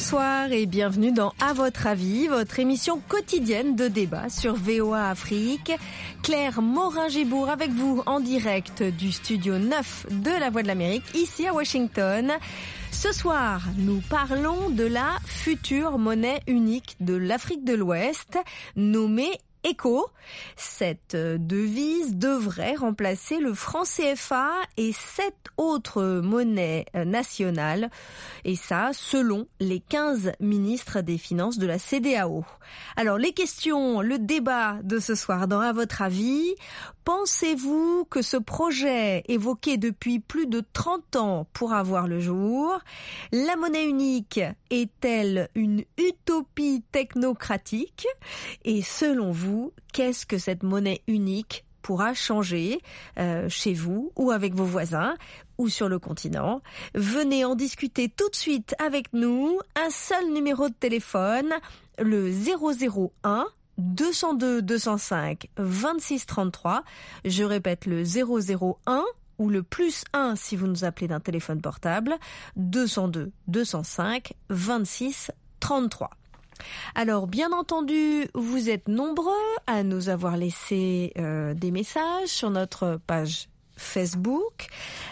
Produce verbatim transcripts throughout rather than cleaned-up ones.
Bonsoir et bienvenue dans À votre avis, votre émission quotidienne de débat sur V O A Afrique. Claire Morin-Gébourg avec vous en direct du studio neuf de La Voix de l'Amérique, ici à Washington. Ce soir, nous parlons de la future monnaie unique de l'Afrique de l'Ouest, nommée ECO. Cette devise devrait remplacer le franc C F A et sept autres monnaies nationales, et ça selon les quinze ministres des Finances de la C E D E A O. Alors les questions, le débat de ce soir dans À votre avis, pensez-vous que ce projet évoqué depuis plus de trente ans pourra voir le jour? La monnaie unique est-elle une utopie technocratique? Et selon vous, qu'est-ce que cette monnaie unique pourra changer euh, chez vous ou avec vos voisins ou sur le continent? Venez en discuter tout de suite avec nous. Un seul numéro de téléphone, le zéro zéro un deux zéro deux deux zéro cinq vingt-six trente-trois. Je répète, le zéro zéro un ou le plus un si vous nous appelez d'un téléphone portable, deux zéro deux deux zéro cinq vingt-six trente-trois. Alors, bien entendu, vous êtes nombreux à nous avoir laissé euh, des messages sur notre page Facebook.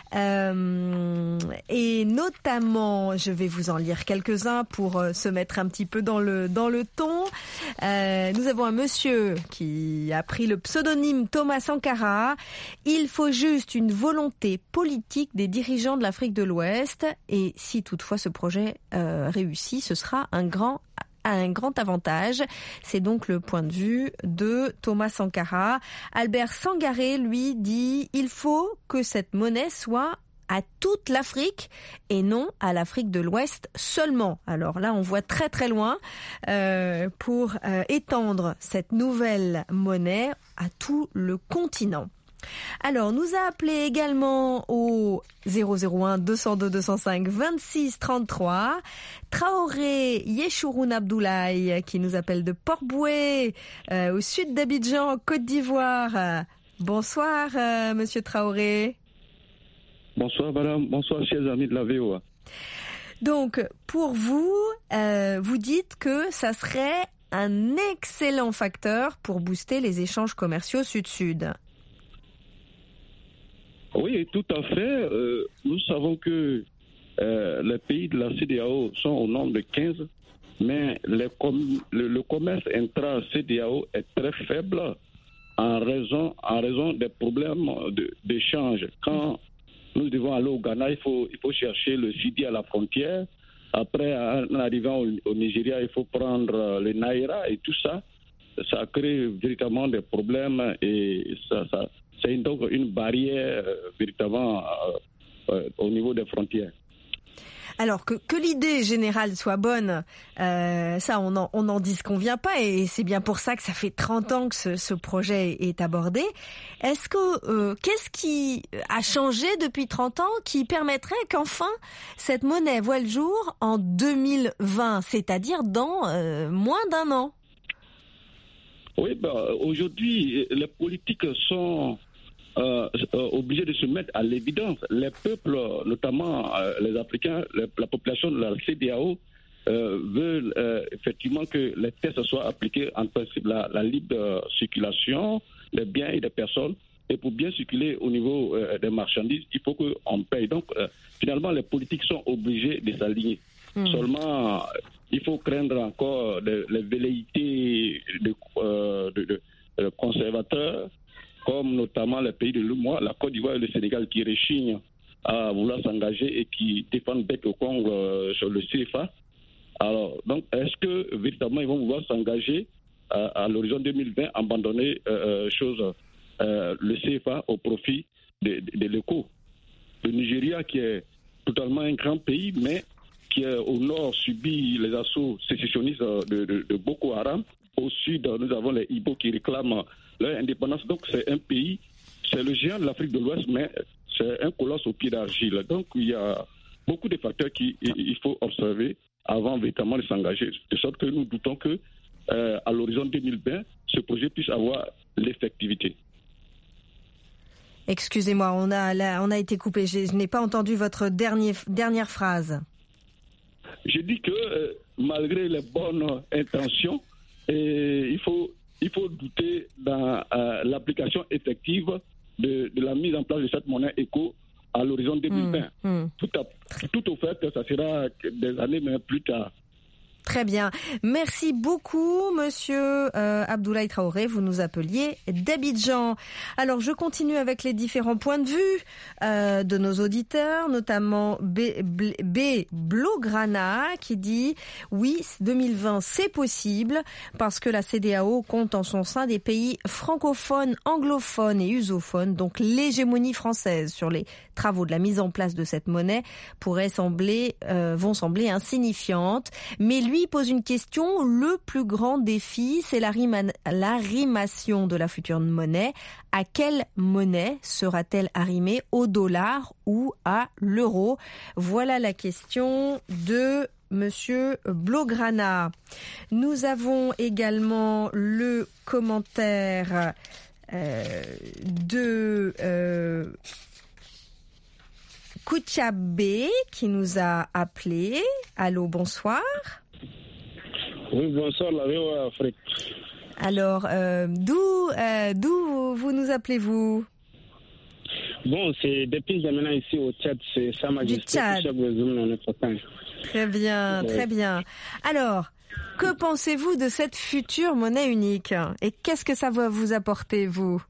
Euh, et notamment, je vais vous en lire quelques-uns pour euh, se mettre un petit peu dans le, dans le ton. Euh, nous avons un monsieur qui a pris le pseudonyme Thomas Sankara. Il faut juste une volonté politique des dirigeants de l'Afrique de l'Ouest. Et si toutefois ce projet euh, réussit, ce sera un grand un grand avantage. C'est donc le point de vue de Thomas Sankara. Albert Sangaré, lui, dit « Il faut que cette monnaie soit à toute l'Afrique et non à l'Afrique de l'Ouest seulement ». Alors là, on voit très très loin euh, pour euh, étendre cette nouvelle monnaie à tout le continent. Alors, nous a appelé également au zéro zéro un deux zéro deux deux zéro cinq vingt-six trente-trois Traoré Yeshurun Abdoulaye qui nous appelle de Port-Bouët euh, au sud d'Abidjan, Côte d'Ivoire. Bonsoir, euh, Monsieur Traoré. Bonsoir, madame. Bonsoir, chers amis de la V O A. Donc, pour vous, euh, vous dites que ça serait un excellent facteur pour booster les échanges commerciaux sud-sud. Oui, tout à fait. Euh, nous savons que euh, les pays de la C E D E A O sont au nombre de quinze, mais les com- le, le commerce intra-C E D E A O est très faible en raison, en raison des problèmes de, d'échange. Quand nous devons aller au Ghana, il faut, il faut chercher le Sidi à la frontière. Après, en arrivant au, au Nigeria, il faut prendre le Naira et tout ça. Ça crée véritablement des problèmes et ça... ça c'est donc une barrière euh, véritablement euh, euh, au niveau des frontières. Alors que, que l'idée générale soit bonne, euh, ça on n'en on en disconvient pas et c'est bien pour ça que ça fait trente ans que ce, ce projet est abordé. Est-ce que euh, qu'est-ce qui a changé depuis trente ans qui permettrait qu'enfin cette monnaie voit le jour en deux mille vingt, c'est-à-dire dans euh, moins d'un an? Oui, ben, aujourd'hui, les politiques sont Euh, euh, obligés de se mettre à l'évidence. Les peuples, notamment euh, les Africains, les, la population de la C E D E A O, euh, veulent euh, effectivement que les tests soient appliqués en principe la, la libre circulation des biens et des personnes. Et pour bien circuler au niveau euh, des marchandises, il faut qu'on paye. Donc, euh, finalement, les politiques sont obligés de s'aligner. Mmh. Seulement, il faut craindre encore de, les velléités de, euh, de, de, de conservateurs, comme notamment les pays de l'U M O A, la Côte d'Ivoire et le Sénégal qui rechignent à vouloir s'engager et qui défendent bec au Congo euh, sur le C F A. Alors, donc, est-ce que véritablement ils vont vouloir s'engager à, à l'horizon deux mille vingt, abandonner euh, chose, euh, le C F A au profit de, de, de l'ECO? Le Nigeria, qui est totalement un grand pays, mais qui est au nord subit les assauts sécessionnistes de, de, de Boko Haram. Au sud, nous avons les Ibo qui réclament leur indépendance. Donc, c'est un pays, c'est le géant de l'Afrique de l'Ouest, mais c'est un colosse au pied d'argile. Donc, il y a beaucoup de facteurs qu'il faut observer avant véritablement de s'engager. De sorte que nous doutons que, euh, à l'horizon deux mille vingt, ce projet puisse avoir l'effectivité. Excusez-moi, on a, là, on a été coupé. Je, je n'ai pas entendu votre dernier, dernière phrase. je dis que euh, malgré les bonnes intentions, et il faut il faut douter dans euh, l'application effective de, de la mise en place de cette monnaie éco à l'horizon deux mille vingt. Mmh, mmh. Tout, à, tout au fait, ça sera des années mais plus tard. Très bien. Merci beaucoup, monsieur euh, Abdoulaye Traoré. Vous nous appeliez d'Abidjan. Alors, je continue avec les différents points de vue euh, de nos auditeurs, notamment B. B, B Blograna, qui dit « Oui, deux mille vingt, c'est possible parce que la C E D E A O compte en son sein des pays francophones, anglophones et usophones. Donc, l'hégémonie française sur les travaux de la mise en place de cette monnaie pourrait sembler, euh, vont sembler insignifiantes. Mais lui, Lui pose une question, le plus grand défi, c'est l'arrimation de la future monnaie. À quelle monnaie sera-t-elle arrimée, au dollar ou à l'euro? Voilà la question de Monsieur Blograna. Nous avons également le commentaire euh, de... Euh, Kouchabé qui nous a appelé. Allô, bonsoir. Oui, bonsoir, la V O A Afrique. Alors, euh, d'où, euh, d'où vous nous appelez-vous? Bon, c'est depuis maintenant ici au Tchad, c'est Sa Majesté. Très bien, oui. Très bien. Alors, que pensez-vous de cette future monnaie unique? Et qu'est-ce que ça va vous apporter, vous?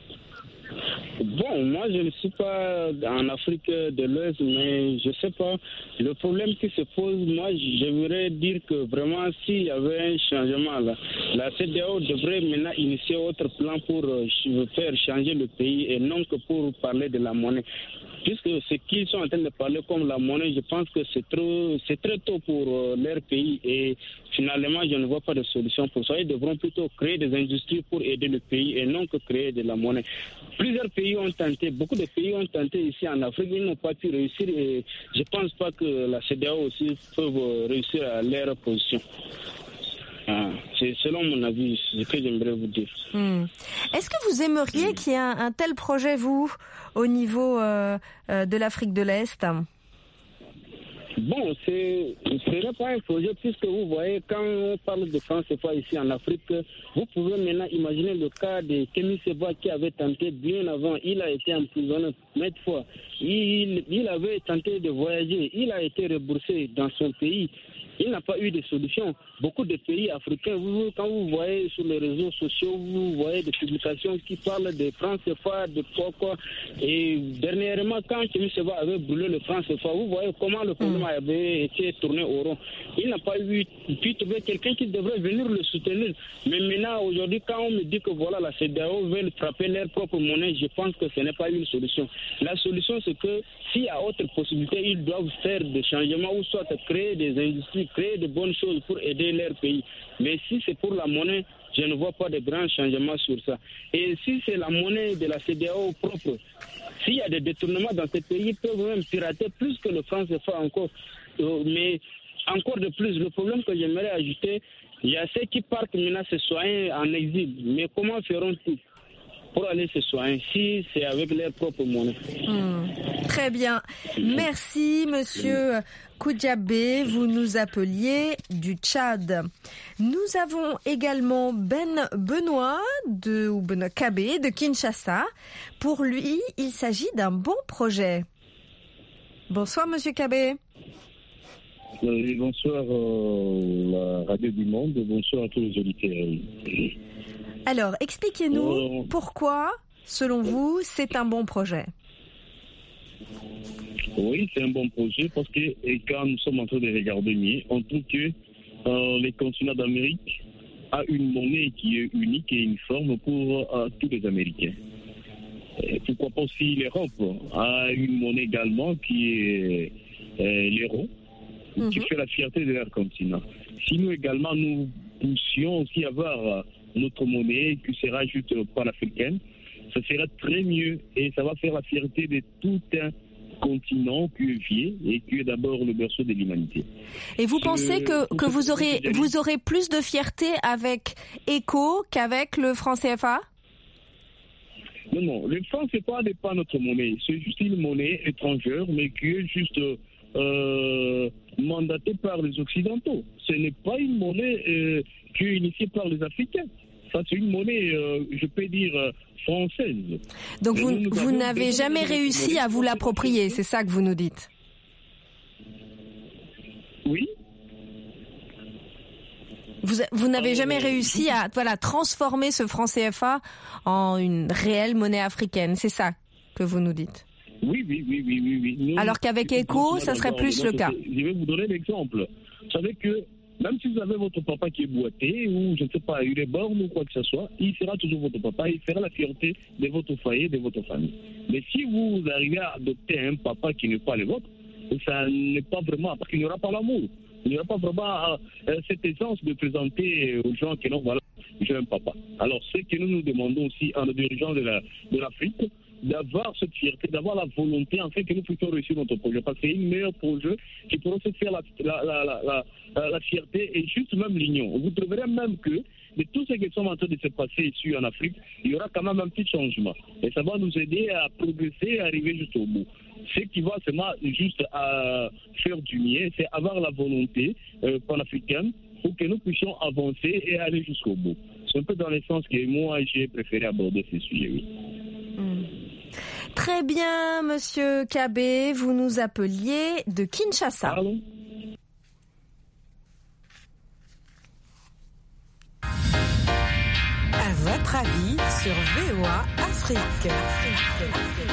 Bon, moi je ne suis pas en Afrique de l'Ouest, mais je ne sais pas. Le problème qui se pose, moi j'aimerais dire que vraiment s'il y avait un changement là, la C E D E A O devrait maintenant initier autre plan pour faire changer le pays et non que pour parler de la monnaie. Puisque ce qu'ils sont en train de parler comme la monnaie, je pense que c'est trop, c'est très tôt pour euh, leur pays et finalement je ne vois pas de solution pour ça. Ils devront plutôt créer des industries pour aider le pays et non que créer de la monnaie. Plusieurs pays ont tenté, beaucoup de pays ont tenté ici en Afrique, ils n'ont pas pu réussir et je ne pense pas que la C E D E A O aussi peut réussir à leur position. Ah, c'est selon mon avis ce que j'aimerais vous dire. Hmm. Est-ce que vous aimeriez hmm. qu'il y ait un, un tel projet, vous, au niveau euh, euh, de l'Afrique de l'Est? Bon, c'est, ce n'est pas un projet puisque vous voyez, quand on parle de France C F A ici en Afrique, vous pouvez maintenant imaginer le cas de Kémy Séba qui avait tenté bien avant, il a été emprisonné maintes fois, il, il avait tenté de voyager, il a été remboursé dans son pays. Il n'a pas eu de solution. Beaucoup de pays africains, vous, quand vous voyez sur les réseaux sociaux, vous voyez des publications qui parlent de francs C F A, de quoi quoi. Et dernièrement, quand Kémy Séba avait brûlé le franc C F A, vous voyez comment le problème avait été tourné au rond. Il n'a pas eu pu trouver quelqu'un qui devrait venir le soutenir. Mais maintenant, aujourd'hui, quand on me dit que voilà, la C E D E A O veut frapper leur propre monnaie, je pense que ce n'est pas une solution. La solution, c'est que s'il y a autre possibilité, ils doivent faire des changements ou soit créer des industries, créer de bonnes choses pour aider leur pays. Mais si c'est pour la monnaie, je ne vois pas de grands changements sur ça. Et si c'est la monnaie de la C E D E A O propre, s'il y a des détournements dans ces pays, ils peuvent même pirater plus que le franc C F A encore. Mais encore de plus, le problème que j'aimerais ajouter, il y a ceux qui partent maintenant se soigner en exil. Mais comment feront-ils pour aller se soigner si c'est avec leur propre monnaie? Mmh. Très bien. Merci, monsieur Koudiabé. Vous nous appeliez du Tchad. Nous avons également Ben Benoît de, ou Benoît Kabé de Kinshasa. Pour lui, il s'agit d'un bon projet. Bonsoir, monsieur Kabé. Oui, bonsoir euh, la Radio du Monde, bonsoir à tous les auditeurs. Alors, expliquez-nous euh, pourquoi, selon vous, c'est un bon projet. Oui, c'est un bon projet parce que et quand nous sommes en train de regarder mieux, on trouve que euh, le continent d'Amérique a une monnaie qui est unique et uniforme pour euh, tous les Américains. Et pourquoi pas aussi l'Europe a une monnaie également qui est euh, l'euro, mm-hmm. qui fait la fierté de leur continent. Si nous également nous poussions aussi avoir notre monnaie qui sera juste panafricaine, ça sera très mieux et ça va faire la fierté de tout un continent qui est vieux et qui est d'abord le berceau de l'humanité. Et vous Je, pensez que, que vous aurez vous aurez plus de fierté avec ECO qu'avec le franc C F A? Non, non, le franc C F A n'est pas notre monnaie. C'est juste une monnaie étrangère, mais qui est juste euh, mandatée par les Occidentaux. Ce n'est pas une monnaie euh, qui est initiée par les Africains. Ça, c'est une monnaie, euh, je peux dire, euh, française. Donc, Et vous, nous, nous vous avons n'avez jamais réussi à vous l'approprier, c'est ça que vous nous dites? Oui. Vous, vous n'avez Euh, jamais réussi à voilà, transformer ce franc C F A en une réelle monnaie africaine, c'est ça que vous nous dites? Oui, oui, oui, oui, oui. oui. Nous, Alors qu'avec ECHO, ça serait plus le cas. Je vais vous donner l'exemple. Vous savez que même si vous avez votre papa qui est boité ou, je ne sais pas, il est borne ou quoi que ce soit, il sera toujours votre papa, il sera la fierté de votre foyer, de votre famille. Mais si vous arrivez à adopter un papa qui n'est pas le vôtre, ça n'est pas vraiment, parce qu'il n'y aura pas l'amour. Il n'y aura pas vraiment euh, cette essence de présenter aux gens que non, voilà, j'ai un papa. Alors, ce que nous nous demandons aussi à nos dirigeants de, la, de l'Afrique, d'avoir cette fierté, d'avoir la volonté, en fait, que nous puissions réussir notre projet. Parce que c'est une meilleure projet qui pourra se faire la, la, la, la, la, la fierté et juste même l'union. Vous trouverez même que de tout ce qui est en train de se passer ici en Afrique, il y aura quand même un petit changement. Et ça va nous aider à progresser et arriver jusqu'au bout. Ce qui va seulement juste à faire du mieux, c'est avoir la volonté euh, panafricaine pour que nous puissions avancer et aller jusqu'au bout. C'est un peu dans le sens que moi, j'ai préféré aborder ce sujet, oui. Mmh. Très bien, Monsieur Kabé, vous nous appeliez de Kinshasa. Pardon ? À votre avis sur V O A Afrique. Afrique.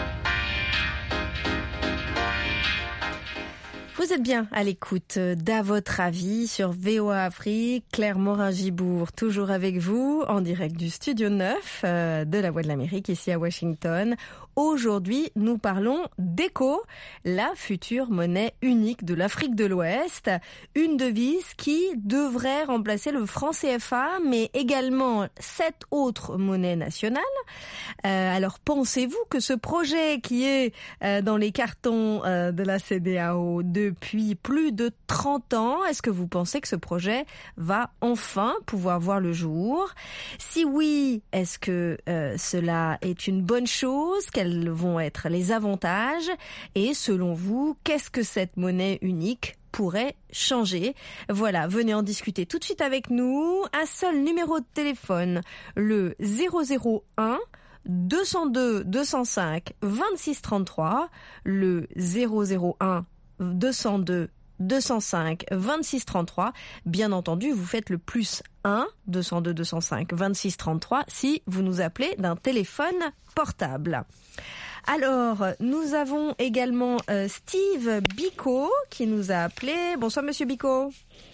Vous êtes bien à l'écoute d'À votre avis sur V O A Afrique. Claire Morin-Gibour, toujours avec vous, en direct du Studio neuf euh, de la Voix de l'Amérique, ici à Washington. Aujourd'hui, nous parlons d'ECHO, la future monnaie unique de l'Afrique de l'Ouest. Une devise qui devrait remplacer le franc C F A, mais également sept autres monnaies nationales. Euh, alors, pensez-vous que ce projet qui est euh, dans les cartons euh, de la C E D E A O depuis plus de trente ans, est-ce que vous pensez que ce projet va enfin pouvoir voir le jour? Si oui, est-ce que euh, cela est une bonne chose? Quels vont être les avantages? Et selon vous, qu'est-ce que cette monnaie unique pourrait changer? Voilà, venez en discuter tout de suite avec nous. Un seul numéro de téléphone, le zéro zéro un deux zéro deux deux zéro cinq vingt-six trente-trois, le zéro zéro un deux zéro deux deux zéro cinq vingt-six trente-trois. Bien entendu, vous faites le plus un deux zéro deux deux zéro cinq vingt-six trente-trois si vous nous appelez d'un téléphone portable. Alors, nous avons également euh, Steve Biko qui nous a appelé. Bonsoir, Monsieur Biko.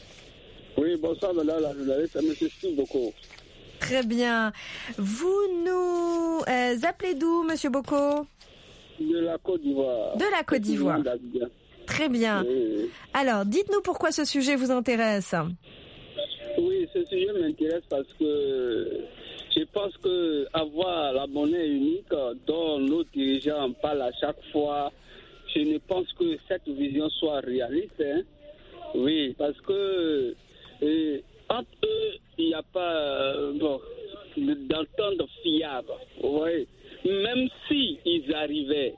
Oui, bonsoir, madame la journaliste, Monsieur Steve Biko. Très bien. Vous nous euh, appelez d'où, Monsieur Boko? De la Côte d'Ivoire. De la Côte d'Ivoire. Très bien. Oui. Alors, dites-nous pourquoi ce sujet vous intéresse. Oui, ce sujet m'intéresse parce que je pense que avoir la monnaie unique dont nos dirigeants parlent à chaque fois, je ne pense que cette vision soit réaliste. Hein. Oui, parce que euh, entre eux, il n'y a pas euh, bon, d'entente fiable. Oui. Même si ils arrivaient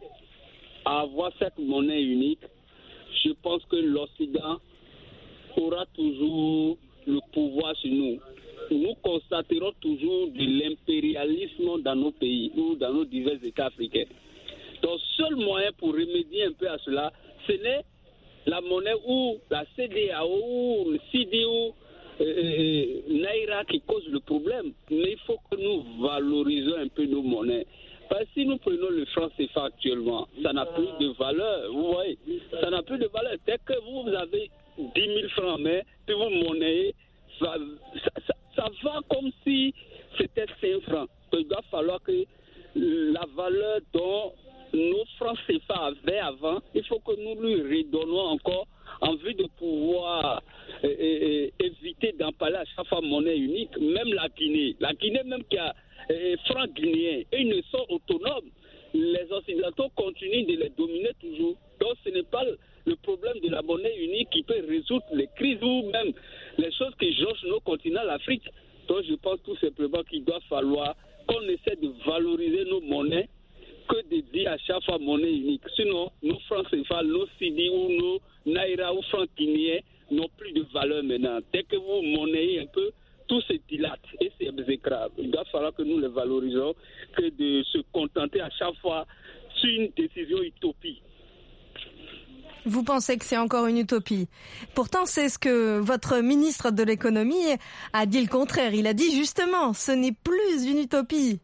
à avoir cette monnaie unique, je pense que l'Occident aura toujours le pouvoir sur nous. Nous constaterons toujours de l'impérialisme dans nos pays ou dans nos divers États africains. Donc, seul moyen pour remédier un peu à cela, ce n'est la monnaie ou la C E D E A O ou le C D O, euh, Naira qui cause le problème. Mais il faut que nous valorisions un peu nos monnaies. Parce que si nous prenons le franc C F A actuellement, ça n'a plus de valeur. Vous voyez, ça n'a plus de valeur. Dès que vous avez dix mille francs, mais puis vous monnayez, ça, ça, ça, ça va comme si c'était cinq francs. Donc, il doit falloir que la valeur dont nos francs C F A avaient avant, il faut que nous lui redonnons encore en vue de pouvoir euh, euh, éviter d'en parler à chaque fois monnaie unique. Même la Guinée, la Guinée même qui a euh, francs guinéens, ils ne sont autonomes. Les Occidentaux continuent de les dominer toujours. Donc ce n'est pas le problème de la monnaie unique qui peut résoudre les crises ou même les choses qui jonchent nos continents, l'Afrique. Donc je pense tout simplement qu'il doit falloir qu'on essaie de valoriser nos monnaies que de dire à chaque fois monnaie unique. Sinon, nos francs C F A, nos C D ou nos Naira ou francs guinéens n'ont plus de valeur maintenant. Dès que vous monnayez un peu, tout se dilate et c'est exécrable. Il doit falloir que nous les valorisons, que de se contenter à chaque fois sur une décision utopie. Vous pensez que c'est encore une utopie. Pourtant, c'est ce que votre ministre de l'économie a dit le contraire. Il a dit justement, ce n'est plus une utopie.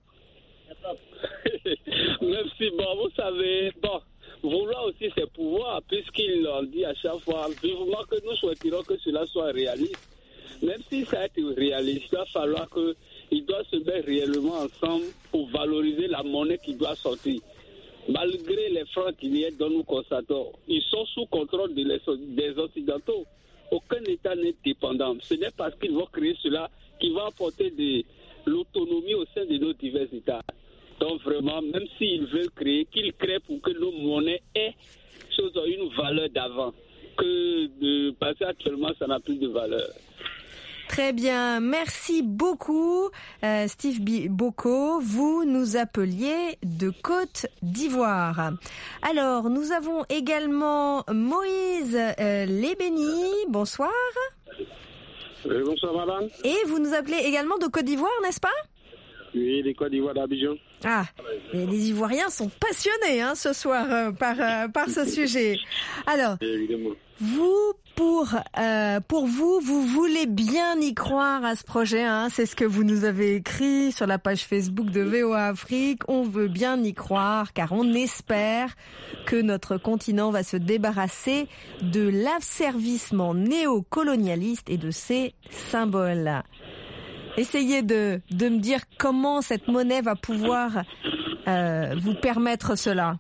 Merci. Bon, vous savez, bon, vouloir aussi ses pouvoirs, puisqu'il en dit à chaque fois, vivement que nous souhaiтерons que cela soit réaliste. Même si ça a été réaliste, il va falloir qu'ils doivent se mettre réellement ensemble pour valoriser la monnaie qui doit sortir. Malgré les francs guinéens dont nous constatons, ils sont sous contrôle de les, des Occidentaux. Aucun État n'est dépendant. Ce n'est parce qu'ils vont créer cela qu'ils vont apporter de l'autonomie au sein de nos divers États. Donc vraiment, même s'ils veulent créer, qu'ils créent pour que nos monnaies aient une valeur d'avant. Que de passer actuellement, ça n'a plus de valeur. Très bien, merci beaucoup euh, Steve Boko, vous nous appeliez de Côte d'Ivoire. Alors, nous avons également Moïse euh, Lebeni, bonsoir. Oui, bonsoir madame. Et vous nous appelez également de Côte d'Ivoire, n'est-ce pas? Oui, de Côte d'Ivoire d'Abidjan. Ah, et les Ivoiriens sont passionnés hein, ce soir euh, par, euh, par ce sujet. Alors, évidemment. Vous, pour euh, pour vous, vous voulez bien y croire à ce projet, hein, c'est ce que vous nous avez écrit sur la page Facebook de V O A Afrique. On veut bien y croire car on espère que notre continent va se débarrasser de l'asservissement néocolonialiste et de ses symboles. Essayez de de me dire comment cette monnaie va pouvoir euh, vous permettre cela.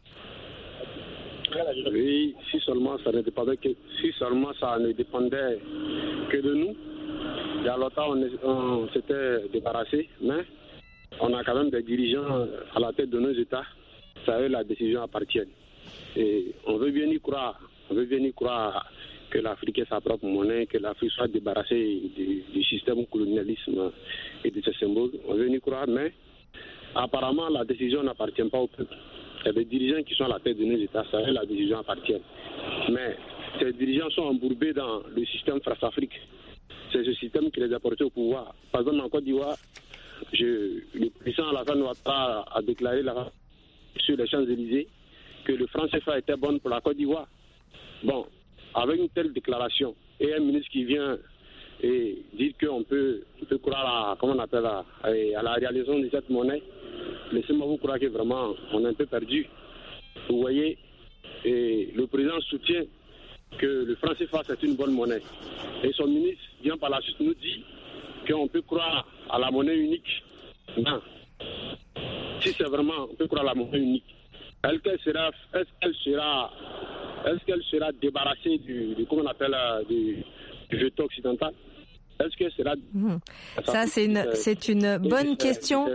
Oui, si seulement ça ne dépendait que si seulement ça ne dépendait que de nous, il y a longtemps on, on s'était débarrassé, mais on a quand même des dirigeants à la tête de nos États, ça eux la décision appartient. Et on veut bien y croire, on veut bien y croire que l'Afrique ait sa propre monnaie, que l'Afrique soit débarrassée du, du système colonialisme et de ses symboles. On veut y croire, mais apparemment la décision n'appartient pas au peuple. Il y a des dirigeants qui sont à la tête de nos États, ça eux la décision appartient. Mais ces dirigeants sont embourbés dans le système France-Afrique. C'est ce système qui les a portés au pouvoir. Par exemple, en Côte d'Ivoire, je, le président Alassane Ouattara a déclaré là, sur les Champs-Élysées que le franc C F A était bon pour la Côte d'Ivoire. Bon, avec une telle déclaration et un ministre qui vient et dire qu'on peut, on peut croire à, comment on appelle, à, à la réalisation de cette monnaie, laissez-moi vous croire que vraiment on est un peu perdu. Vous voyez, et le président soutient que le franc C F A c'est une bonne monnaie. Et son ministre vient par la suite nous dit qu'on peut croire à la monnaie unique. Non. Si c'est vraiment, on peut croire à la monnaie unique. Est-ce qu'elle sera, est-ce qu'elle sera, est-ce qu'elle sera débarrassée du, du comment on appelle, du, du jeton occidental? Est-ce que sera... Mmh. Ça, c'est une, c'est une bonne question.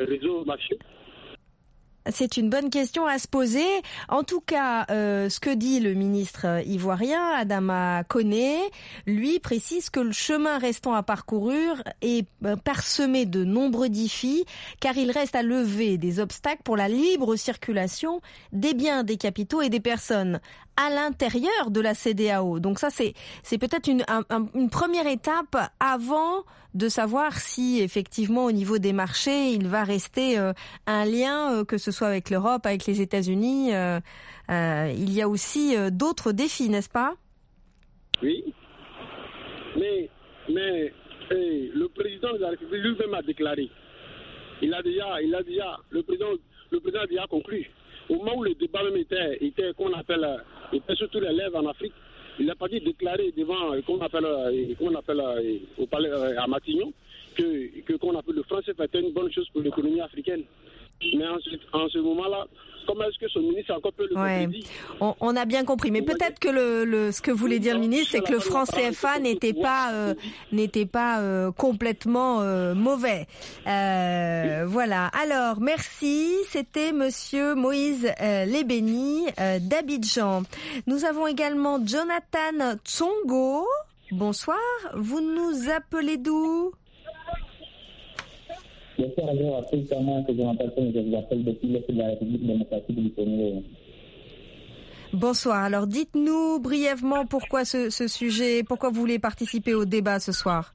C'est une bonne question à se poser. En tout cas, euh, ce que dit le ministre ivoirien, Adama Koné, lui précise que le chemin restant à parcourir est parsemé de nombreux défis, car il reste à lever des obstacles pour la libre circulation des biens, des capitaux et des personnes à l'intérieur de la C E D E A O. Donc ça, c'est, c'est peut-être une, un, une première étape avant de savoir si effectivement au niveau des marchés, il va rester euh, un lien, euh, que ce soit avec l'Europe, avec les États-Unis. Euh, euh, il y a aussi euh, d'autres défis, n'est-ce pas? Oui, mais, mais hey, le président de la République lui-même a déclaré. Il a déjà, il a déjà, le président, le président a déjà conclu. Au moment où le débat même était, était qu'on appelle, était sur tous les lèvres en Afrique, il n'a pas dit déclarer devant, qu'on appelle, qu'on appelle au palais à Matignon, que, que qu'on appelle le français était une bonne chose pour l'économie africaine. Mais en ce, en ce moment-là, comment est-ce que son ministre a encore peu le ouais. on, on a bien compris, mais peut-être que le, le ce que voulait dire le ministre, c'est que le franc C F A n'était pas euh, n'était pas euh, complètement euh, mauvais. Euh, voilà. Alors merci. C'était Monsieur Moïse euh, Lebeni euh, d'Abidjan. Nous avons également Jonathan Tsongo. Bonsoir. Vous nous appelez d'où? Bonsoir, je m'appelle comment que je m'appelle, je vous appelle depuis l'Est de la République démocratique du Congo. Bonsoir. Alors, dites-nous brièvement pourquoi ce, ce sujet, pourquoi vous voulez participer au débat ce soir.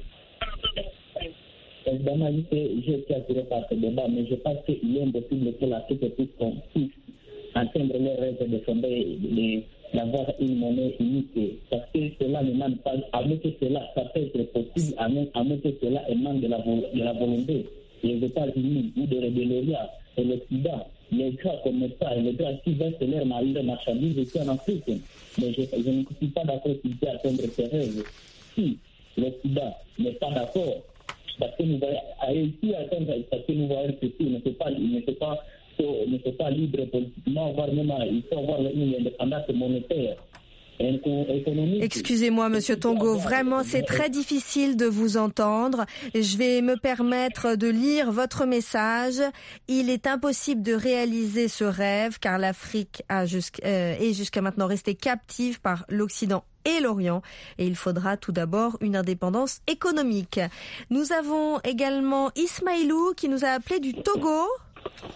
Évidemment, je suis attiré par ce débat, mais je pense qu'il est impossible que l'Afrique puisse atteindre le rêve de fonder, d'avoir une monnaie unique. Parce que cela ne demande pas, à moins que cela, ça peut être possible, à moins, à moins que cela émane de la, de la volonté des États-Unis ou de rébellions et l'Occident. Les grands commerçants et les grands qui versent leur mari de marchandises ici en Afrique. Mais je, je ne suis pas d'accord qu'il puisse atteindre ces rêves. Si l'Occident n'est pas d'accord, parce que nous voyons, a réussi à atteindre, parce que nous voyons que il ne fait pas, il ne fait pas, ne fait pas libre politiquement, voire même, il faut avoir une indépendance monétaire. Excusez-moi, Monsieur Tongo, vraiment c'est très difficile de vous entendre. Je vais me permettre de lire votre message. Il est impossible de réaliser ce rêve car l'Afrique a jusqu', euh, est jusqu'à maintenant restée captive par l'Occident et l'Orient et il faudra tout d'abord une indépendance économique. Nous avons également Ismaïlou qui nous a appelé du Togo. Allô ?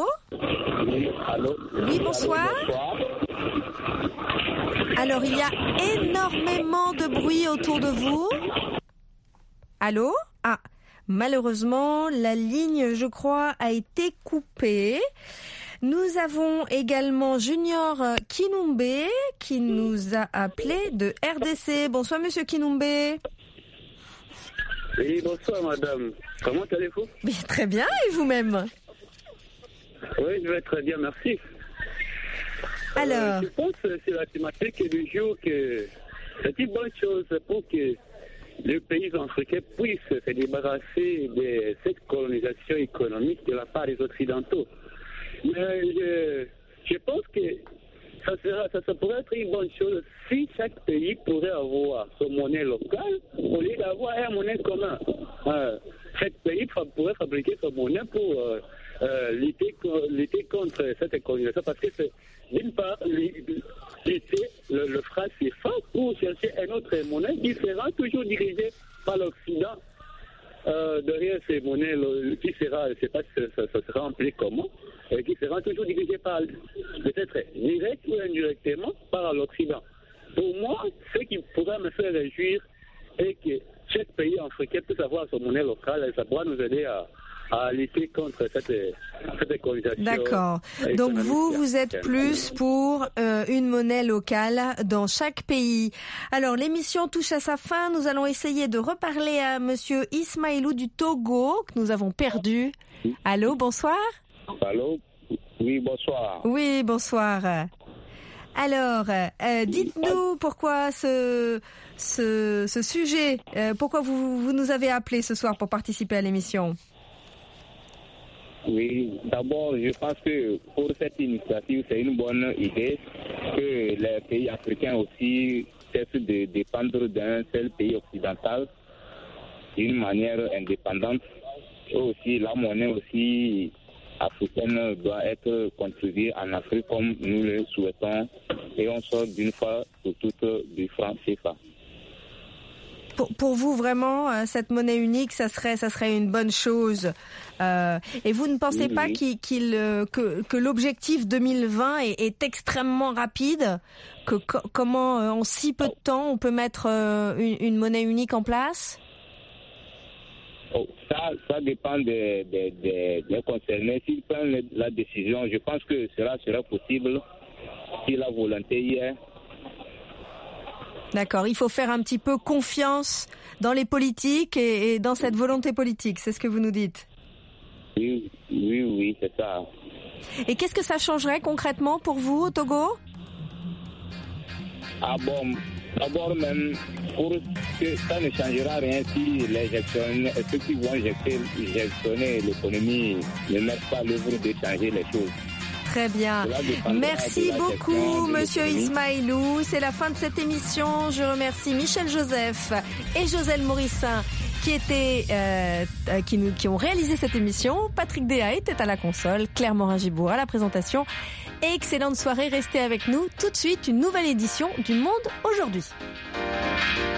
Oui, allô. Oui, bonsoir. Alors, il y a énormément de bruit autour de vous. Allô ? Ah, malheureusement, la ligne, je crois, a été coupée. Nous avons également Junior Kinumbe qui nous a appelé de R D C. Bonsoir, Monsieur Kinumbe. Oui, bonsoir, madame. Comment allez-vous ? Bien, très bien, et vous-même ? Oui, je vais très bien, merci. Alors, euh, je pense que c'est la thématique du jour que c'est une bonne chose pour que les pays africains puissent se débarrasser de cette colonisation économique de la part des Occidentaux. Mais je, je pense que ça, sera, ça, ça pourrait être une bonne chose si chaque pays pourrait avoir son monnaie locale au lieu d'avoir un monnaie commun. Euh, chaque pays pourrait fabriquer son monnaie pour euh, euh, lutter, lutter contre cette colonisation parce que c'est d'une part, lutter le, le franc C F A pour chercher une autre monnaie qui sera toujours dirigée par l'Occident. Euh, derrière ces monnaies, le, qui sera, je ne sais pas si ça, ça sera appelé comment, et qui sera toujours dirigée par, peut-être direct ou indirectement, par l'Occident. Pour moi, ce qui pourrait me faire réjouir est que chaque pays africain puisse avoir son monnaie locale et ça pourra nous aider à à lutter contre cette, cette colonisation. D'accord. Donc vous, vous êtes plus pour euh, une monnaie locale dans chaque pays. Alors l'émission touche à sa fin. Nous allons essayer de reparler à Monsieur Ismaïlou du Togo que nous avons perdu. Allô, bonsoir. Allô. Oui, bonsoir. Oui, bonsoir. Alors, euh, dites-nous pourquoi ce ce, ce sujet, euh, pourquoi vous, vous nous avez appelé ce soir pour participer à l'émission. Oui, d'abord, je pense que pour cette initiative, c'est une bonne idée que les pays africains aussi cessent de dépendre d'un seul pays occidental d'une manière indépendante. Et aussi, la monnaie aussi africaine doit être contribuée en Afrique comme nous le souhaitons et on sort d'une fois pour toutes du franc C F A. Pour, pour vous, vraiment, cette monnaie unique, ça serait, ça serait une bonne chose. Euh, et vous ne pensez oui, pas oui. Qu'il, qu'il, que, que l'objectif deux mille vingt est, est extrêmement rapide ? Que co- comment, en si peu de temps, on peut mettre une, une monnaie unique en place ? Oh, ça, ça dépend des, des, des, des concernés. S'ils prennent la décision, je pense que cela sera possible si la volonté y est. D'accord, il faut faire un petit peu confiance dans les politiques et, et dans cette volonté politique, c'est ce que vous nous dites. Oui, oui, oui, c'est ça. Et qu'est-ce que ça changerait concrètement pour vous au Togo ? Ah bon, d'abord même, pour que ça ne changera rien si les gestionnaires, ceux qui vont gestionner l'économie ne mettent pas l'œuvre de changer les choses. Très bien. Merci beaucoup, Monsieur Ismaïlou. C'est la fin de cette émission. Je remercie Michel Joseph et Joselle Morissin qui étaient, euh, qui nous, qui ont réalisé cette émission. Patrick Déa était à la console, Claire Morin-Gibour à la présentation. Excellente soirée. Restez avec nous. Tout de suite, une nouvelle édition du Monde aujourd'hui.